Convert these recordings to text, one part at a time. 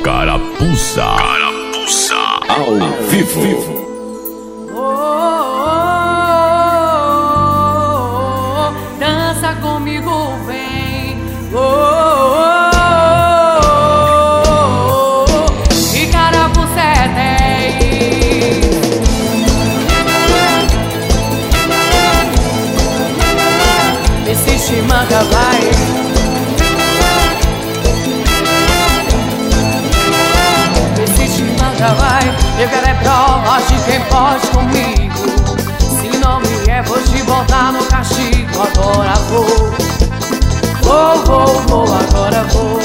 Carapuça. Carapuça. Ao vivo. Dança comigo, vem. E carapuça é 10. Esse chimanca vai. Vai, eu quero é prova de quem pode comigo. Se não me é, vou te botar no castigo. Agora vou, agora vou.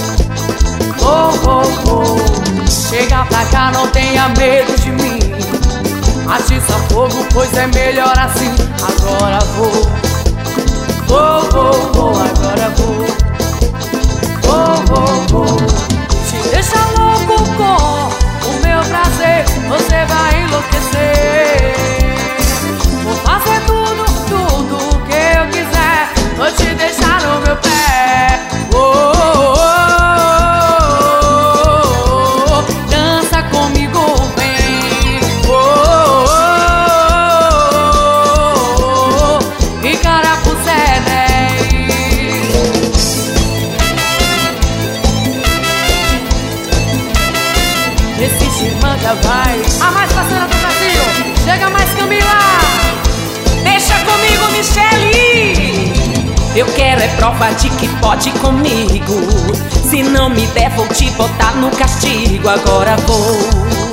Chega pra cá, não tenha medo de mim. Atiça fogo, pois é melhor assim. Agora vou, agora vou. Te deixa louco com o meu prazer, você vai enlouquecer. Vou fazer tudo que eu quiser. Vou te deixar no meu pé. Dança comigo, vem. E carapuça é 10. Esse chimanca vai. A mais parceira do Brasil. Chega mais, Camila. Deixa comigo, Michele. Eu quero é prova de que pode comigo. Se não me der, vou te botar no castigo. Agora vou,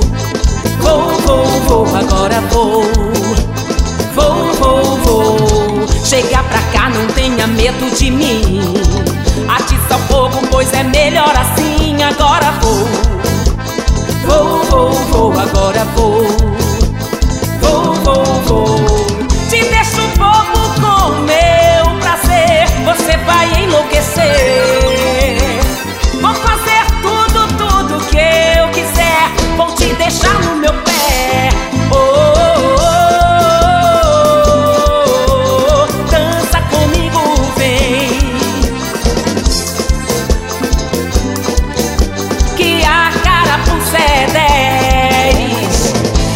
agora vou. Chega pra cá, não tenha medo de mim. Atiça fogo, pois é melhor assim. Agora vou, agora vou. Te deixo bobo com meu prazer, você vai enlouquecer. Vou fazer tudo que eu quiser, vou te deixar no meu pé. Dança comigo, vem. Que a carapuça é 10.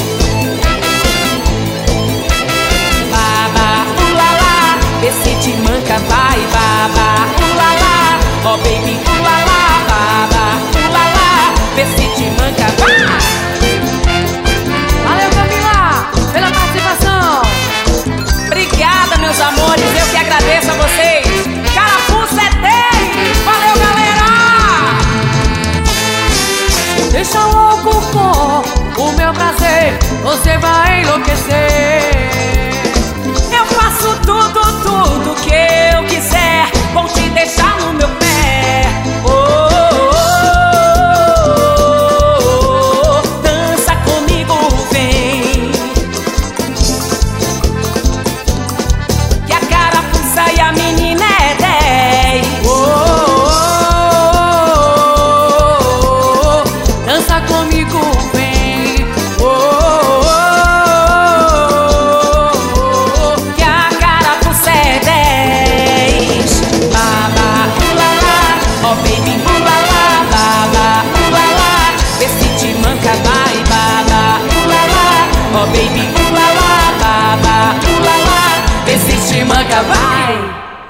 Esse te manca vai, baba, ulala. Oh baby, ulala, baba, ulala. Esse te manca vai. Valeu, Camila, pela participação. Obrigada, meus amores, eu que agradeço a vocês. Carapuça é 10. Valeu, galera. Deixa louco com o meu prazer, você vai enlouquecer. Eu faço tudo que eu quiser, vou te deixar no meu pé. Dança comigo, vem. Que a carapuça e a menina é 10. Dança comigo, vem. Que a carapuça é 10. Baba, ulala. Oh baby, ulala, baba, ulala. Esse te manca vai, baba, ulala. Oh baby, ulala, baba, ulala. Esse te manca vai.